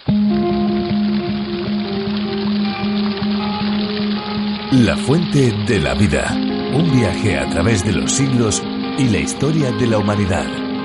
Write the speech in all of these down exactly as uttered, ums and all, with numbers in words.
La fuente de la vida. Un viaje a través de los siglos y la historia de la humanidad.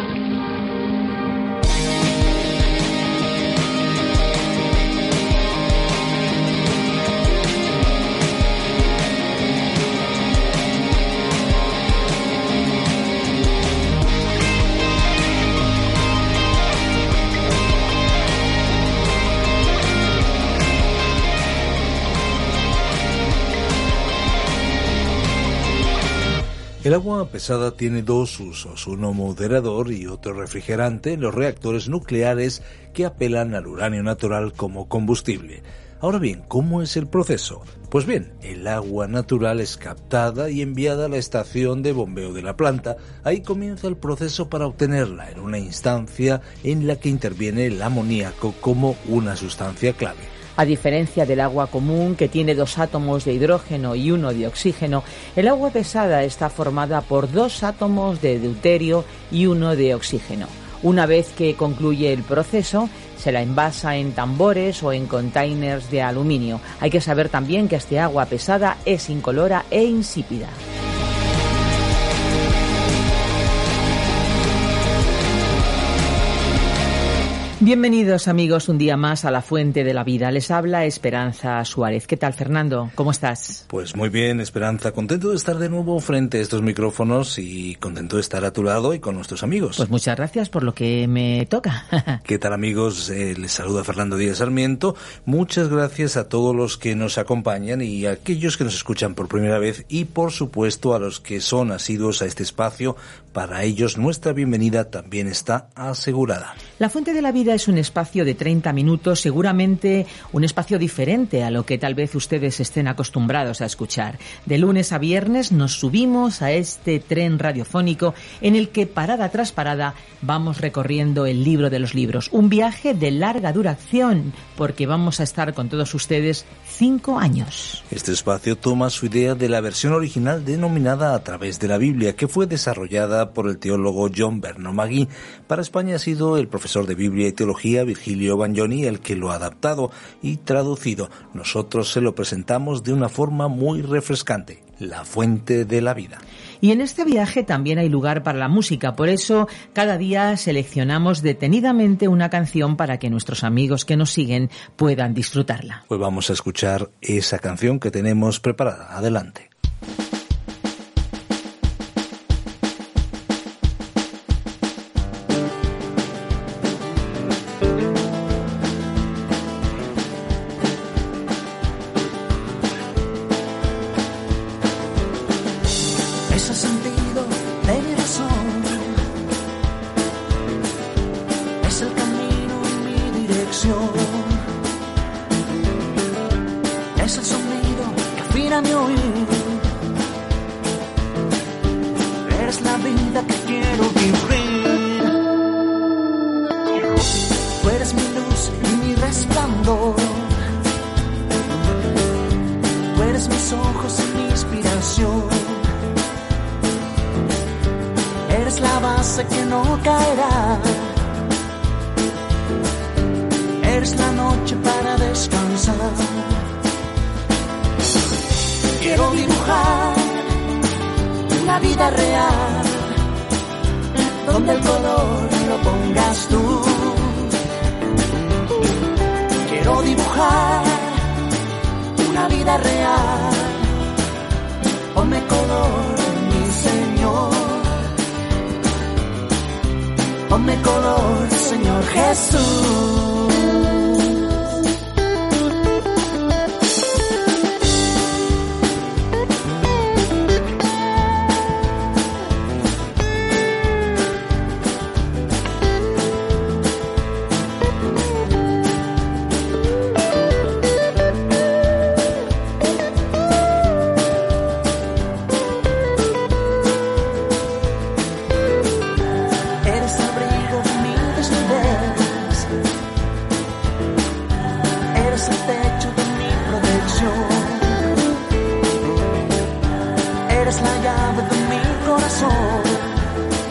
El agua pesada tiene dos usos, uno moderador y otro refrigerante en los reactores nucleares que apelan al uranio natural como combustible. Ahora bien, ¿cómo es el proceso? Pues bien, el agua natural es captada y enviada a la estación de bombeo de la planta. Ahí comienza el proceso para obtenerla en una instancia en la que interviene el amoníaco como una sustancia clave. A diferencia del agua común, que tiene dos átomos de hidrógeno y uno de oxígeno, el agua pesada está formada por dos átomos de deuterio y uno de oxígeno. Una vez que concluye el proceso, se la envasa en tambores o en containers de aluminio. Hay que saber también que este agua pesada es incolora e insípida. Bienvenidos amigos un día más a La Fuente de la Vida. Les habla Esperanza Suárez. ¿Qué tal, Fernando? ¿Cómo estás? Pues muy bien, Esperanza. Contento de estar de nuevo frente a estos micrófonos y contento de estar a tu lado y con nuestros amigos. Pues muchas gracias por lo que me toca. ¿Qué tal amigos? Eh, les saluda Fernando Díaz Sarmiento. Muchas gracias a todos los que nos acompañan y a aquellos que nos escuchan por primera vez y por supuesto a los que son asiduos a este espacio. Para ellos nuestra bienvenida también está asegurada. La Fuente de la Vida es un espacio de treinta minutos, seguramente un espacio diferente a lo que tal vez ustedes estén acostumbrados a escuchar. De lunes a viernes nos subimos a este tren radiofónico en el que parada tras parada vamos recorriendo el libro de los libros. Un viaje de larga duración porque vamos a estar con todos ustedes cinco años. Este espacio toma su idea de la versión original denominada A través de la Biblia, que fue desarrollada por el teólogo John Vernon McGee. Para España ha sido el profesor de Biblia y Teología Virgilio Bagnoni el que lo ha adaptado y traducido. Nosotros se lo presentamos de una forma muy refrescante, La Fuente de la Vida. Y en este viaje también hay lugar para la música, por eso cada día seleccionamos detenidamente una canción para que nuestros amigos que nos siguen puedan disfrutarla. Pues vamos a escuchar esa canción que tenemos preparada. Adelante.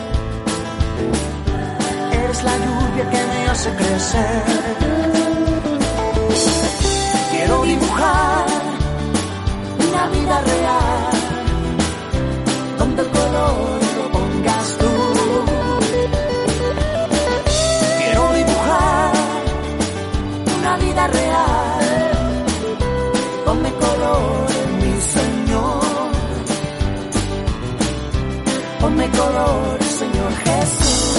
Eres la lluvia que me hace crecer. ponme color, Señor Jesús.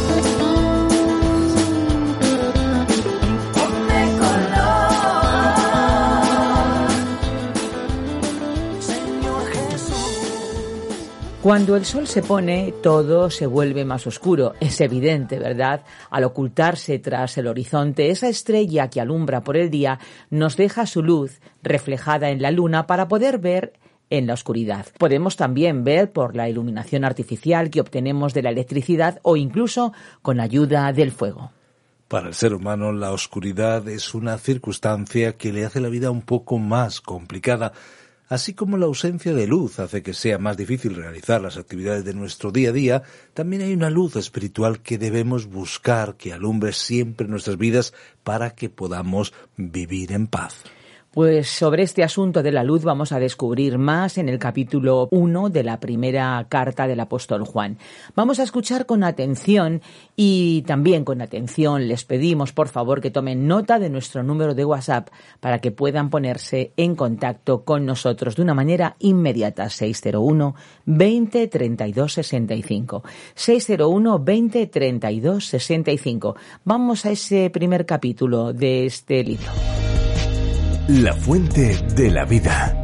Ponme color, Señor Jesús. Cuando el sol se pone, todo se vuelve más oscuro. Es evidente, ¿verdad? Al ocultarse tras el horizonte, esa estrella que alumbra por el día nos deja su luz reflejada en la luna para poder ver en la oscuridad. Podemos también ver por la iluminación artificial que obtenemos de la electricidad o incluso con ayuda del fuego. Para el ser humano, la oscuridad es una circunstancia que le hace la vida un poco más complicada, así como la ausencia de luz hace que sea más difícil realizar las actividades de nuestro día a día. También hay una luz espiritual que debemos buscar que alumbre siempre nuestras vidas para que podamos vivir en paz. Pues sobre este asunto de la luz vamos a descubrir más en el capítulo uno de la primera carta del apóstol Juan. Vamos a escuchar con atención y también con atención les pedimos por favor que tomen nota de nuestro número de WhatsApp para que puedan ponerse en contacto con nosotros de una manera inmediata. seis cero uno, veinte, treinta y dos, sesenta y cinco. seis cero uno, veinte, treinta y dos, sesenta y cinco. Vamos a ese primer capítulo de este libro. La fuente de la vida.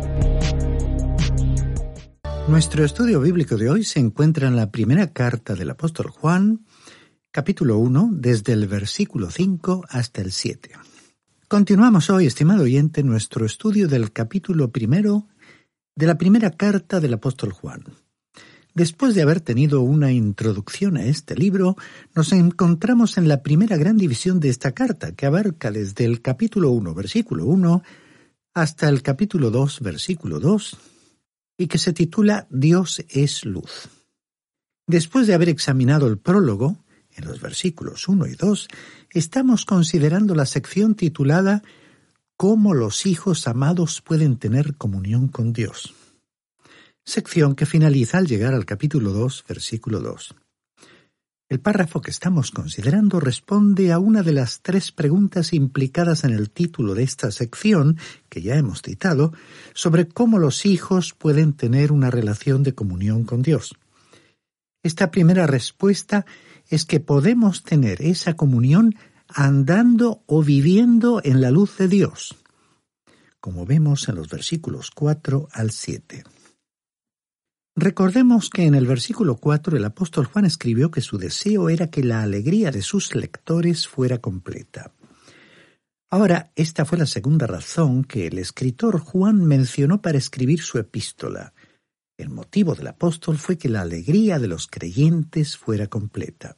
Nuestro estudio bíblico de hoy se encuentra en la primera carta del apóstol Juan, capítulo uno, desde el versículo cinco hasta el siete. Continuamos hoy, estimado oyente, nuestro estudio del capítulo primero de la primera carta del apóstol Juan. Después de haber tenido una introducción a este libro, nos encontramos en la primera gran división de esta carta, que abarca desde el capítulo uno, versículo uno, hasta el capítulo dos, versículo dos, y que se titula Dios es luz. Después de haber examinado el prólogo, en los versículos uno y dos, estamos considerando la sección titulada ¿Cómo los hijos amados pueden tener comunión con Dios? Sección que finaliza al llegar al capítulo dos, versículo dos. El párrafo que estamos considerando responde a una de las tres preguntas implicadas en el título de esta sección, que ya hemos citado, sobre cómo los hijos pueden tener una relación de comunión con Dios. Esta primera respuesta es que podemos tener esa comunión andando o viviendo en la luz de Dios, como vemos en los versículos cuatro al siete. Recordemos que en el versículo cuatro el apóstol Juan escribió que su deseo era que la alegría de sus lectores fuera completa. Ahora, esta fue la segunda razón que el escritor Juan mencionó para escribir su epístola. El motivo del apóstol fue que la alegría de los creyentes fuera completa.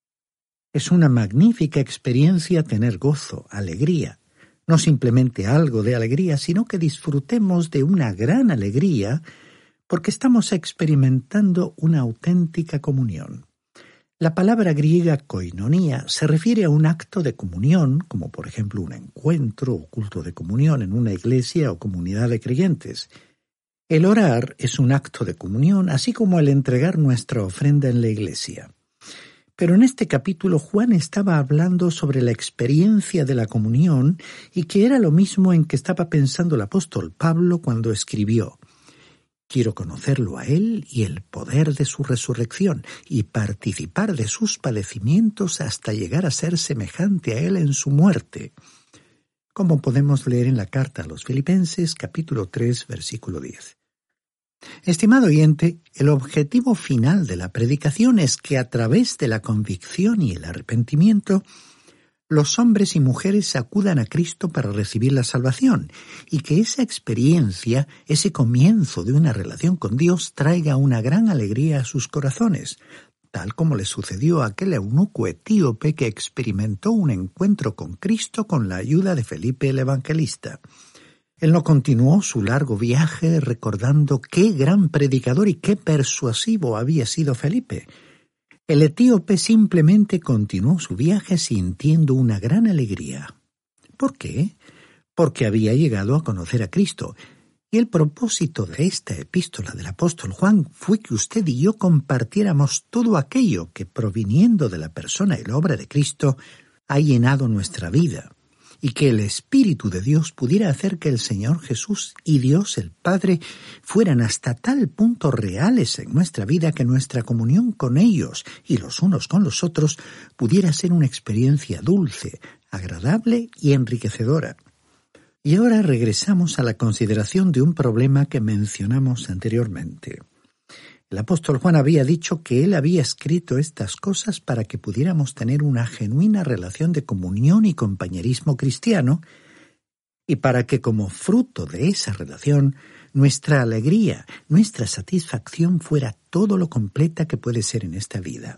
Es una magnífica experiencia tener gozo, alegría, no simplemente algo de alegría, sino que disfrutemos de una gran alegría porque estamos experimentando una auténtica comunión. La palabra griega koinonía se refiere a un acto de comunión, como por ejemplo un encuentro o culto de comunión en una iglesia o comunidad de creyentes. El orar es un acto de comunión, así como el entregar nuestra ofrenda en la iglesia. Pero en este capítulo Juan estaba hablando sobre la experiencia de la comunión y que era lo mismo en que estaba pensando el apóstol Pablo cuando escribió: Quiero conocerlo a Él y el poder de su resurrección y participar de sus padecimientos hasta llegar a ser semejante a Él en su muerte, como podemos leer en la carta a los Filipenses, capítulo tres, versículo diez. Estimado oyente, el objetivo final de la predicación es que a través de la convicción y el arrepentimiento, los hombres y mujeres acudan a Cristo para recibir la salvación y que esa experiencia, ese comienzo de una relación con Dios traiga una gran alegría a sus corazones, tal como le sucedió a aquel eunuco etíope que experimentó un encuentro con Cristo con la ayuda de Felipe el Evangelista. Él no continuó su largo viaje recordando qué gran predicador y qué persuasivo había sido Felipe. El etíope simplemente continuó su viaje sintiendo una gran alegría. ¿Por qué? Porque había llegado a conocer a Cristo. Y el propósito de esta epístola del apóstol Juan fue que usted y yo compartiéramos todo aquello que, proviniendo de la persona y la obra de Cristo, ha llenado nuestra vida, y que el Espíritu de Dios pudiera hacer que el Señor Jesús y Dios el Padre fueran hasta tal punto reales en nuestra vida que nuestra comunión con ellos y los unos con los otros pudiera ser una experiencia dulce, agradable y enriquecedora. Y ahora regresamos a la consideración de un problema que mencionamos anteriormente. El apóstol Juan había dicho que él había escrito estas cosas para que pudiéramos tener una genuina relación de comunión y compañerismo cristiano y para que como fruto de esa relación nuestra alegría, nuestra satisfacción fuera todo lo completa que puede ser en esta vida.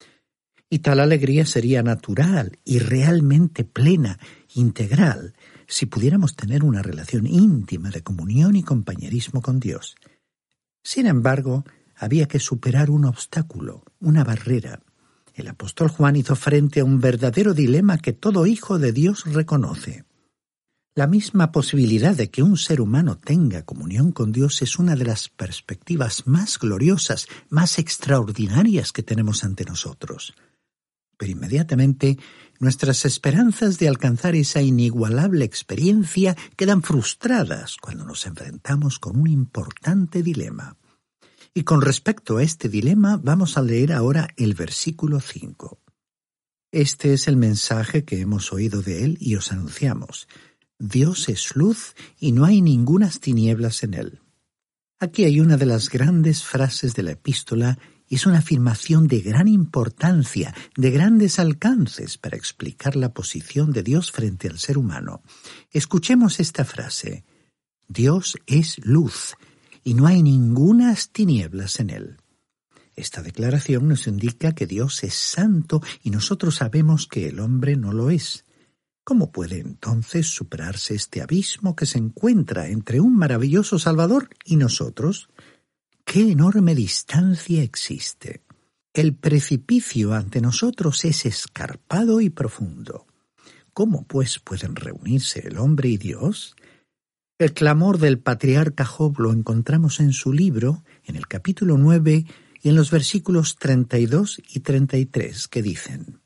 Y tal alegría sería natural y realmente plena, integral, si pudiéramos tener una relación íntima de comunión y compañerismo con Dios. Sin embargo, había que superar un obstáculo, una barrera. El apóstol Juan hizo frente a un verdadero dilema que todo hijo de Dios reconoce. La misma posibilidad de que un ser humano tenga comunión con Dios es una de las perspectivas más gloriosas, más extraordinarias que tenemos ante nosotros. Pero inmediatamente nuestras esperanzas de alcanzar esa inigualable experiencia quedan frustradas cuando nos enfrentamos con un importante dilema. Y con respecto a este dilema, vamos a leer ahora el versículo cinco. Este es el mensaje que hemos oído de él y os anunciamos. Dios es luz y no hay ningunas tinieblas en él. Aquí hay una de las grandes frases de la epístola y es una afirmación de gran importancia, de grandes alcances para explicar la posición de Dios frente al ser humano. Escuchemos esta frase. Dios es luz y no hay ningunas tinieblas en él. Esta declaración nos indica que Dios es santo y nosotros sabemos que el hombre no lo es. ¿Cómo puede entonces superarse este abismo que se encuentra entre un maravilloso Salvador y nosotros? ¡Qué enorme distancia existe! El precipicio ante nosotros es escarpado y profundo. ¿Cómo pues pueden reunirse el hombre y Dios? El clamor del patriarca Job lo encontramos en su libro, en el capítulo nueve y en los versículos treinta y dos y treinta y tres, que dicen: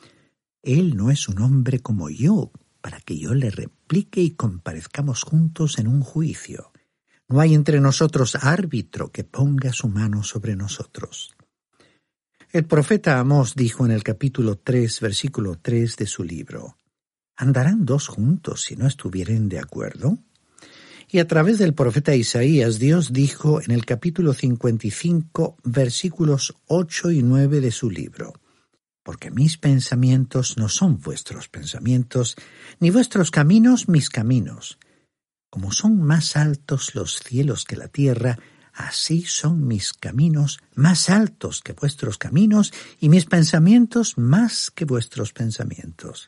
Él no es un hombre como yo, para que yo le replique y comparezcamos juntos en un juicio. No hay entre nosotros árbitro que ponga su mano sobre nosotros. El profeta Amós dijo en el capítulo tres, versículo tres de su libro: ¿Andarán dos juntos si no estuvieren de acuerdo? Y a través del profeta Isaías, Dios dijo en el capítulo cincuenta y cinco, versículos ocho y nueve de su libro: Porque mis pensamientos no son vuestros pensamientos, ni vuestros caminos mis caminos. Como son más altos los cielos que la tierra, así son mis caminos más altos que vuestros caminos, y mis pensamientos más que vuestros pensamientos.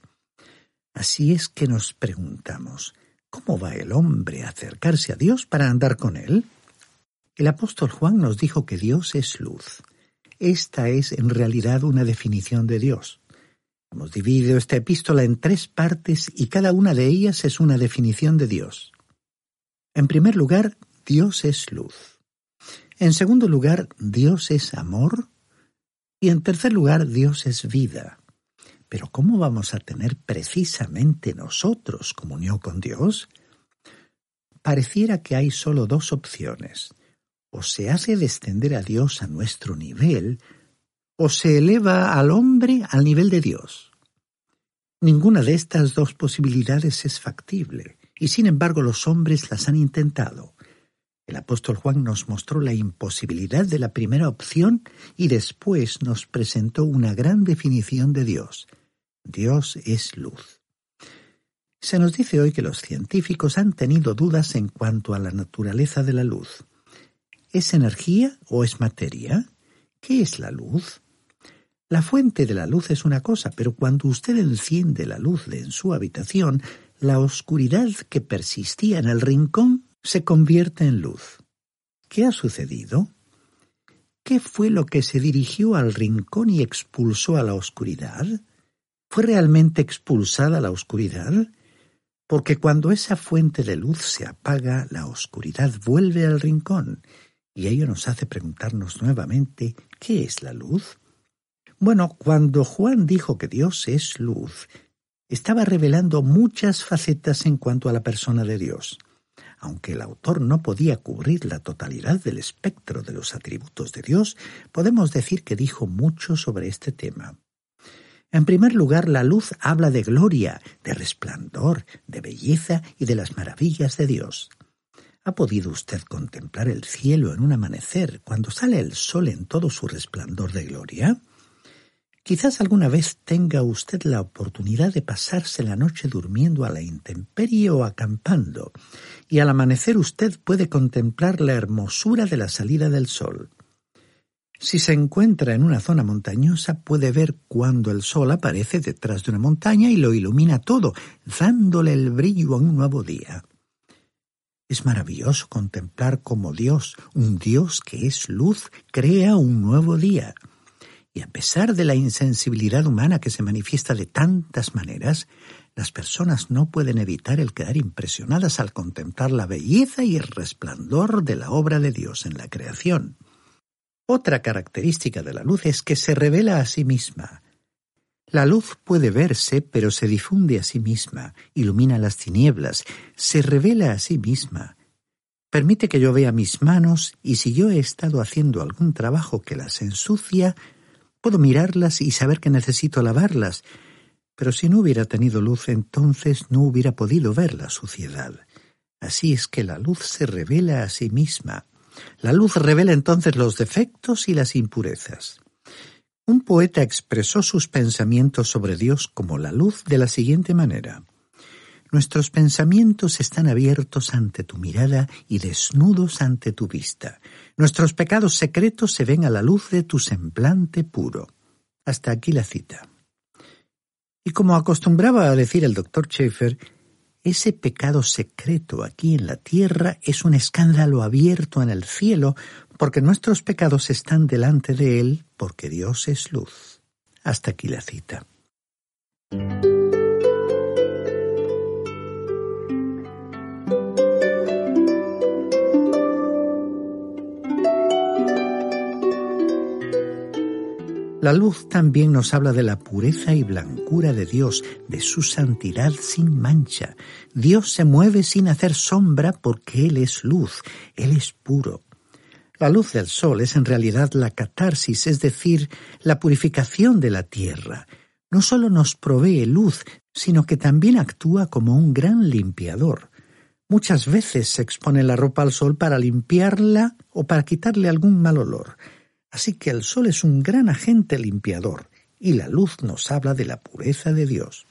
Así es que nos preguntamos, ¿cómo va el hombre a acercarse a Dios para andar con él? El apóstol Juan nos dijo que Dios es luz. Esta es en realidad una definición de Dios. Hemos dividido esta epístola en tres partes y cada una de ellas es una definición de Dios. En primer lugar, Dios es luz. En segundo lugar, Dios es amor. Y en tercer lugar, Dios es vida. Pero ¿cómo vamos a tener precisamente nosotros comunión con Dios? Pareciera que hay solo dos opciones. O se hace descender a Dios a nuestro nivel, o se eleva al hombre al nivel de Dios. Ninguna de estas dos posibilidades es factible, y sin embargo los hombres las han intentado. El apóstol Juan nos mostró la imposibilidad de la primera opción y después nos presentó una gran definición de Dios. Dios es luz. Se nos dice hoy que los científicos han tenido dudas en cuanto a la naturaleza de la luz. ¿Es energía o es materia? ¿Qué es la luz? La fuente de la luz es una cosa, pero cuando usted enciende la luz de en su habitación, la oscuridad que persistía en el rincón se convierte en luz. ¿Qué ha sucedido? ¿Qué fue lo que se dirigió al rincón y expulsó a la oscuridad? ¿Fue realmente expulsada la oscuridad? Porque cuando esa fuente de luz se apaga, la oscuridad vuelve al rincón, y ello nos hace preguntarnos nuevamente, ¿qué es la luz? Bueno, cuando Juan dijo que Dios es luz, Estaba revelando muchas facetas en cuanto a la persona de Dios. Aunque el autor no podía cubrir la totalidad del espectro de los atributos de Dios, podemos decir que dijo mucho sobre este tema. En primer lugar, la luz habla de gloria, de resplandor, de belleza y de las maravillas de Dios. ¿Ha podido usted contemplar el cielo en un amanecer cuando sale el sol en todo su resplandor de gloria? Quizás alguna vez tenga usted la oportunidad de pasarse la noche durmiendo a la intemperie o acampando, y al amanecer usted puede contemplar la hermosura de la salida del sol. Si se encuentra en una zona montañosa, puede ver cuando el sol aparece detrás de una montaña y lo ilumina todo, dándole el brillo a un nuevo día. Es maravilloso contemplar cómo Dios, un Dios que es luz, crea un nuevo día. Y a pesar de la insensibilidad humana que se manifiesta de tantas maneras, las personas no pueden evitar el quedar impresionadas al contemplar la belleza y el resplandor de la obra de Dios en la creación. Otra característica de la luz es que se revela a sí misma. La luz puede verse, pero se difunde a sí misma, ilumina las tinieblas, se revela a sí misma. Permite que yo vea mis manos y si yo he estado haciendo algún trabajo que las ensucia, puedo mirarlas y saber que necesito lavarlas, pero si no hubiera tenido luz, entonces no hubiera podido ver la suciedad. Así es que la luz se revela a sí misma. La luz revela entonces los defectos y las impurezas. Un poeta expresó sus pensamientos sobre Dios como la luz de la siguiente manera: nuestros pensamientos están abiertos ante tu mirada y desnudos ante tu vista. Nuestros pecados secretos se ven a la luz de tu semblante puro. Hasta aquí la cita. Y como acostumbraba a decir el doctor Schaeffer, ese pecado secreto aquí en la tierra es un escándalo abierto en el cielo, porque nuestros pecados están delante de él, porque Dios es luz. Hasta aquí la cita. La luz también nos habla de la pureza y blancura de Dios, de su santidad sin mancha. Dios se mueve sin hacer sombra porque Él es luz, Él es puro. La luz del sol es en realidad la catarsis, es decir, la purificación de la tierra. No solo nos provee luz, sino que también actúa como un gran limpiador. Muchas veces se expone la ropa al sol para limpiarla o para quitarle algún mal olor. Así que el sol es un gran agente limpiador, y la luz nos habla de la pureza de Dios.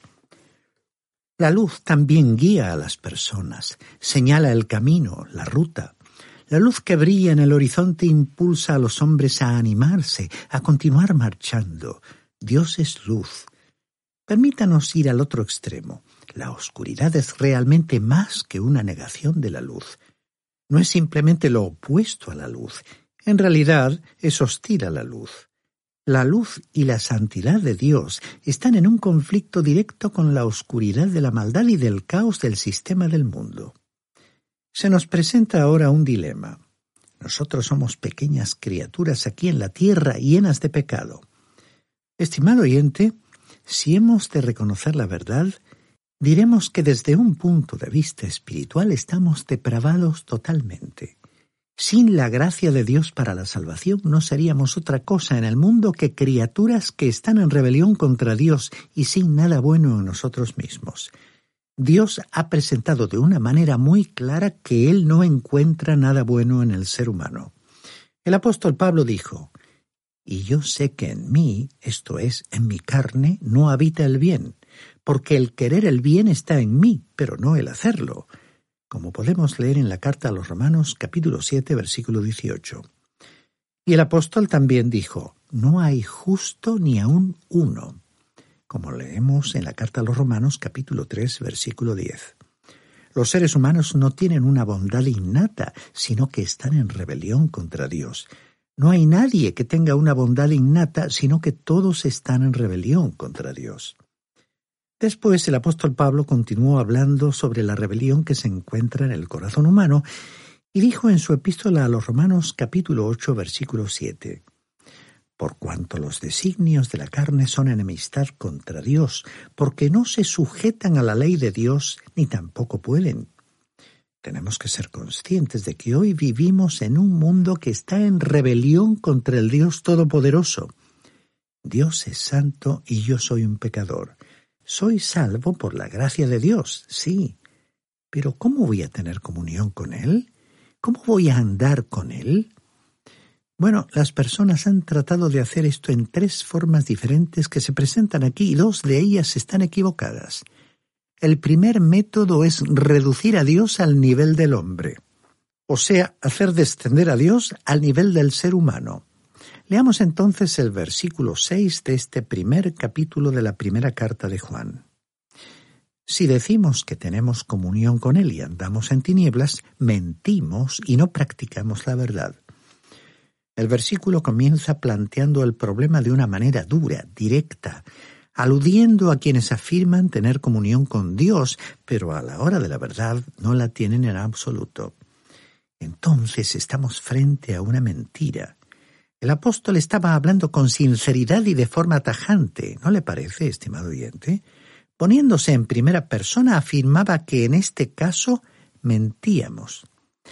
La luz también guía a las personas, señala el camino, la ruta. La luz que brilla en el horizonte impulsa a los hombres a animarse, a continuar marchando. Dios es luz. Permítanos ir al otro extremo. La oscuridad es realmente más que una negación de la luz. No es simplemente lo opuesto a la luz. En realidad, es hostil a la luz. La luz y la santidad de Dios están en un conflicto directo con la oscuridad de la maldad y del caos del sistema del mundo. Se nos presenta ahora un dilema. Nosotros somos pequeñas criaturas aquí en la tierra llenas de pecado. Estimado oyente, si hemos de reconocer la verdad, diremos que desde un punto de vista espiritual estamos depravados totalmente. Sin la gracia de Dios para la salvación no seríamos otra cosa en el mundo que criaturas que están en rebelión contra Dios y sin nada bueno en nosotros mismos. Dios ha presentado de una manera muy clara que Él no encuentra nada bueno en el ser humano. El apóstol Pablo dijo: «Y yo sé que en mí, esto es, en mi carne, no habita el bien, porque el querer el bien está en mí, pero no el hacerlo», como podemos leer en la carta a los Romanos capítulo siete, versículo dieciocho. Y el apóstol también dijo: «No hay justo ni aun uno», como leemos en la carta a los Romanos capítulo tres, versículo diez. Los seres humanos no tienen una bondad innata, sino que están en rebelión contra Dios. No hay nadie que tenga una bondad innata, sino que todos están en rebelión contra Dios. Después el apóstol Pablo continuó hablando sobre la rebelión que se encuentra en el corazón humano y dijo en su epístola a los Romanos capítulo ocho, versículo siete: por cuanto los designios de la carne son enemistad contra Dios, porque no se sujetan a la ley de Dios ni tampoco pueden. Tenemos que ser conscientes de que hoy vivimos en un mundo que está en rebelión contra el Dios Todopoderoso. Dios es santo y yo soy un pecador. Soy salvo por la gracia de Dios, sí. Pero ¿cómo voy a tener comunión con Él? ¿Cómo voy a andar con Él? Bueno, las personas han tratado de hacer esto en tres formas diferentes que se presentan aquí y dos de ellas están equivocadas. El primer método es reducir a Dios al nivel del hombre, o sea, hacer descender a Dios al nivel del ser humano. Leamos entonces el versículo seis de este primer capítulo de la primera carta de Juan. Si decimos que tenemos comunión con Él y andamos en tinieblas, mentimos y no practicamos la verdad. El versículo comienza planteando el problema de una manera dura, directa, aludiendo a quienes afirman tener comunión con Dios, pero a la hora de la verdad no la tienen en absoluto. Entonces estamos frente a una mentira. El apóstol estaba hablando con sinceridad y de forma tajante, ¿no le parece, estimado oyente? Poniéndose en primera persona, afirmaba que en este caso mentíamos.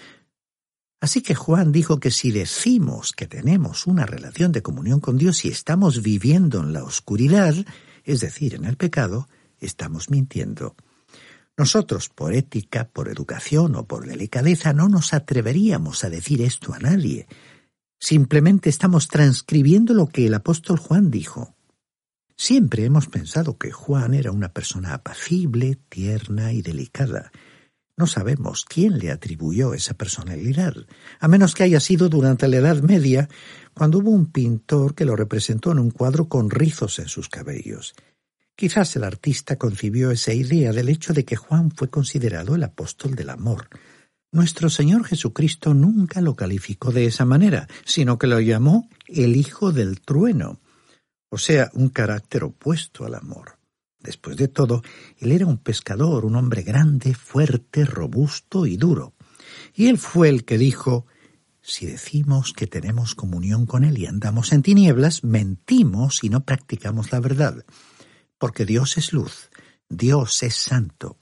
Así que Juan dijo que si decimos que tenemos una relación de comunión con Dios y estamos viviendo en la oscuridad, es decir, en el pecado, estamos mintiendo. Nosotros, por ética, por educación o por delicadeza, no nos atreveríamos a decir esto a nadie. Simplemente estamos transcribiendo lo que el apóstol Juan dijo. Siempre hemos pensado que Juan era una persona apacible, tierna y delicada. No sabemos quién le atribuyó esa personalidad, a menos que haya sido durante la Edad Media, cuando hubo un pintor que lo representó en un cuadro con rizos en sus cabellos. Quizás el artista concibió esa idea del hecho de que Juan fue considerado el apóstol del amor. Nuestro Señor Jesucristo nunca lo calificó de esa manera, sino que lo llamó el Hijo del Trueno, o sea, un carácter opuesto al amor. Después de todo, él era un pescador, un hombre grande, fuerte, robusto y duro. Y él fue el que dijo, si decimos que tenemos comunión con Él y andamos en tinieblas, mentimos y no practicamos la verdad. Porque Dios es luz, Dios es santo.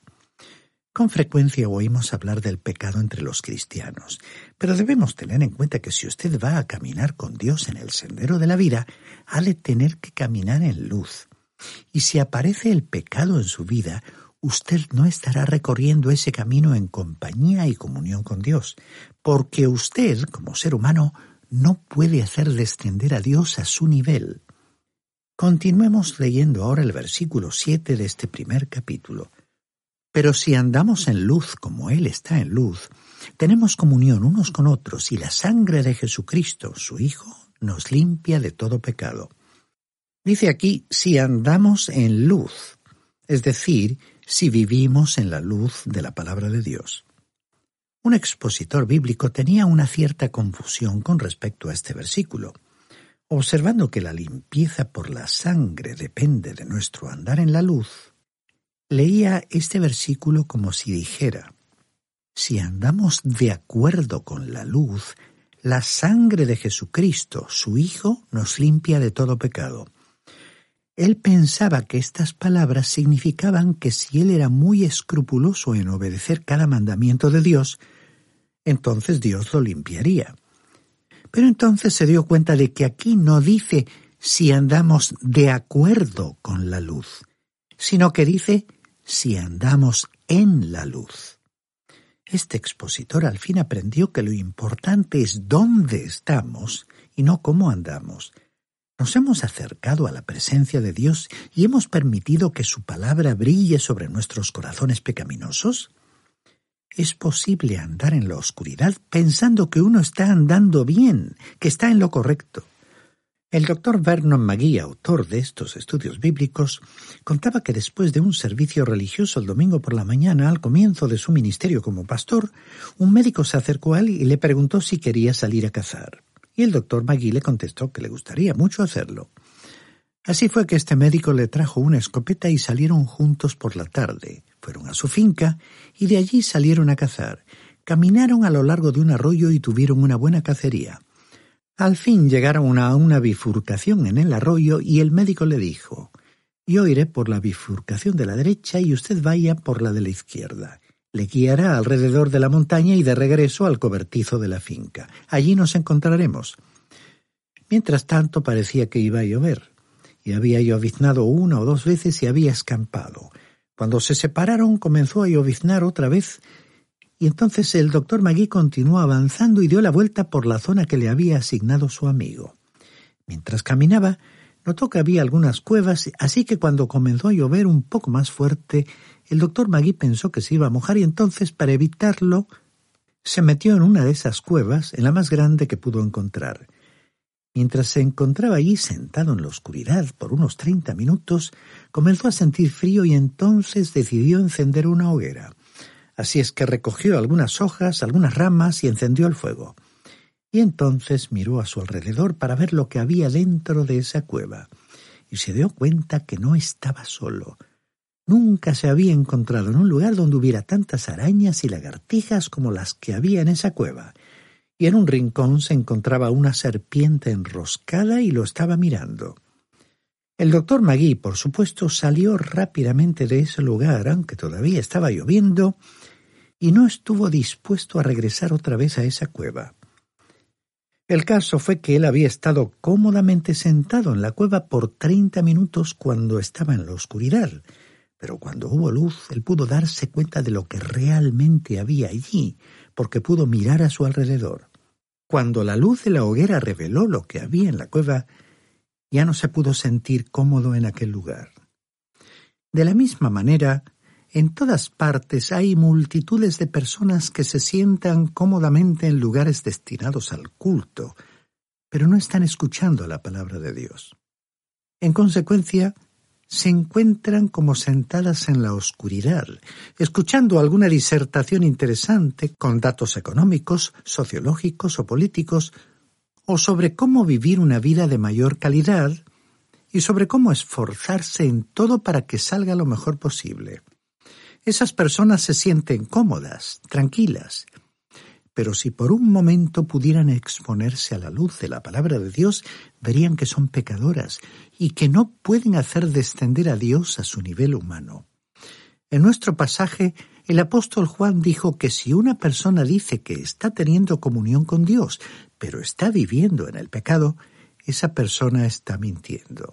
Con frecuencia oímos hablar del pecado entre los cristianos, pero debemos tener en cuenta que si usted va a caminar con Dios en el sendero de la vida, ha de tener que caminar en luz. Y si aparece el pecado en su vida, usted no estará recorriendo ese camino en compañía y comunión con Dios, porque usted, como ser humano, no puede hacer descender a Dios a su nivel. Continuemos leyendo ahora el versículo siete de este primer capítulo. Pero si andamos en luz como Él está en luz, tenemos comunión unos con otros y la sangre de Jesucristo, su Hijo, nos limpia de todo pecado. Dice aquí, si andamos en luz, es decir, si vivimos en la luz de la palabra de Dios. Un expositor bíblico tenía una cierta confusión con respecto a este versículo. Observando que la limpieza por la sangre depende de nuestro andar en la luz, leía este versículo como si dijera, si andamos de acuerdo con la luz, la sangre de Jesucristo, su Hijo, nos limpia de todo pecado. Él pensaba que estas palabras significaban que si él era muy escrupuloso en obedecer cada mandamiento de Dios, entonces Dios lo limpiaría. Pero entonces se dio cuenta de que aquí no dice si andamos de acuerdo con la luz, sino que dice si andamos en la luz. Este expositor al fin aprendió que lo importante es dónde estamos y no cómo andamos. Nos hemos acercado a la presencia de Dios y hemos permitido que su palabra brille sobre nuestros corazones pecaminosos. Es posible andar en la oscuridad pensando que uno está andando bien, que está en lo correcto. El doctor Vernon McGee, autor de estos estudios bíblicos, contaba que después de un servicio religioso el domingo por la mañana, al comienzo de su ministerio como pastor, un médico se acercó a él y le preguntó si quería salir a cazar. Y el doctor McGee le contestó que le gustaría mucho hacerlo. Así fue que este médico le trajo una escopeta y salieron juntos por la tarde. Fueron a su finca y de allí salieron a cazar. Caminaron a lo largo de un arroyo y tuvieron una buena cacería. Al fin llegaron a una bifurcación en el arroyo y el médico le dijo: «Yo iré por la bifurcación de la derecha y usted vaya por la de la izquierda. Le guiará alrededor de la montaña y de regreso al cobertizo de la finca. Allí nos encontraremos». Mientras tanto parecía que iba a llover, y había lloviznado una o dos veces y había escampado. Cuando se separaron comenzó a lloviznar otra vez, y entonces el doctor Magui continuó avanzando y dio la vuelta por la zona que le había asignado su amigo. Mientras caminaba, notó que había algunas cuevas, así que cuando comenzó a llover un poco más fuerte, el doctor Magui pensó que se iba a mojar y entonces, para evitarlo, se metió en una de esas cuevas, en la más grande que pudo encontrar. Mientras se encontraba allí sentado en la oscuridad por unos treinta minutos, comenzó a sentir frío y entonces decidió encender una hoguera. Así es que recogió algunas hojas, algunas ramas y encendió el fuego. Y entonces miró a su alrededor para ver lo que había dentro de esa cueva. Y se dio cuenta que no estaba solo. Nunca se había encontrado en un lugar donde hubiera tantas arañas y lagartijas como las que había en esa cueva. Y en un rincón se encontraba una serpiente enroscada y lo estaba mirando. El doctor Magui, por supuesto, salió rápidamente de ese lugar, aunque todavía estaba lloviendo, y no estuvo dispuesto a regresar otra vez a esa cueva. El caso fue que él había estado cómodamente sentado en la cueva por treinta minutos cuando estaba en la oscuridad, pero cuando hubo luz él pudo darse cuenta de lo que realmente había allí, porque pudo mirar a su alrededor. Cuando la luz de la hoguera reveló lo que había en la cueva, ya no se pudo sentir cómodo en aquel lugar. De la misma manera, en todas partes hay multitudes de personas que se sientan cómodamente en lugares destinados al culto, pero no están escuchando la palabra de Dios. En consecuencia, se encuentran como sentadas en la oscuridad, escuchando alguna disertación interesante con datos económicos, sociológicos o políticos, o sobre cómo vivir una vida de mayor calidad y sobre cómo esforzarse en todo para que salga lo mejor posible. Esas personas se sienten cómodas, tranquilas, pero si por un momento pudieran exponerse a la luz de la palabra de Dios, verían que son pecadoras y que no pueden hacer descender a Dios a su nivel humano. En nuestro pasaje, el apóstol Juan dijo que si una persona dice que está teniendo comunión con Dios, pero está viviendo en el pecado, esa persona está mintiendo.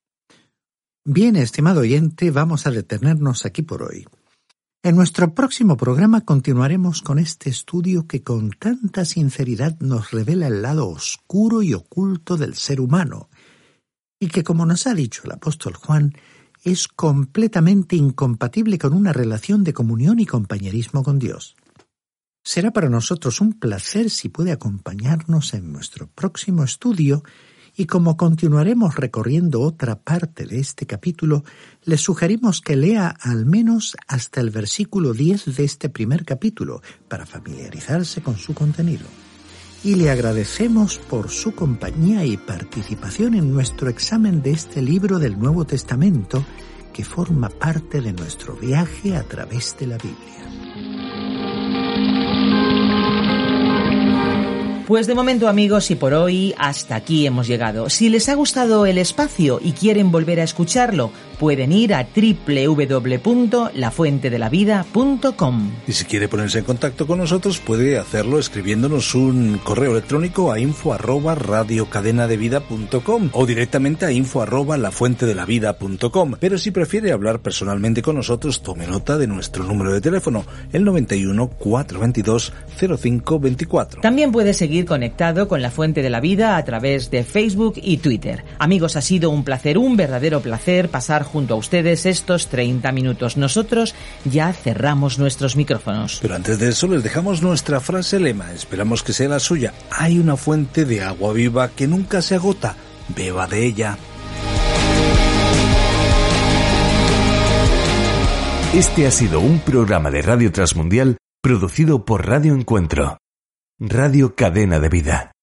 Bien, estimado oyente, vamos a detenernos aquí por hoy. En nuestro próximo programa continuaremos con este estudio que con tanta sinceridad nos revela el lado oscuro y oculto del ser humano, y que, como nos ha dicho el apóstol Juan, es completamente incompatible con una relación de comunión y compañerismo con Dios. Será para nosotros un placer si puede acompañarnos en nuestro próximo estudio, y como continuaremos recorriendo otra parte de este capítulo, le sugerimos que lea al menos hasta el versículo diez de este primer capítulo para familiarizarse con su contenido. Y le agradecemos por su compañía y participación en nuestro examen de este libro del Nuevo Testamento que forma parte de nuestro viaje a través de la Biblia. Pues de momento, amigos, y por hoy hasta aquí hemos llegado. Si les ha gustado el espacio y quieren volver a escucharlo, pueden ir a doble u doble u doble u punto la fuente de la vida punto com. Y si quiere ponerse en contacto con nosotros, puede hacerlo escribiéndonos un correo electrónico a info arroba radiocadenadevida punto com o directamente a info arroba lafuentedelavida punto com. Pero si prefiere hablar personalmente con nosotros, tome nota de nuestro número de teléfono, el noventa y uno, cuatrocientos veintidós, cero cinco veinticuatro. También puede seguir conectado con La Fuente de la Vida a través de Facebook y Twitter. Amigos, ha sido un placer, un verdadero placer pasar junto a ustedes estos treinta minutos. Nosotros ya cerramos nuestros micrófonos. Pero antes de eso les dejamos nuestra frase lema, esperamos que sea la suya. Hay una fuente de agua viva que nunca se agota, beba de ella. Este ha sido un programa de Radio Transmundial producido por Radio Encuentro, Radio Cadena de Vida.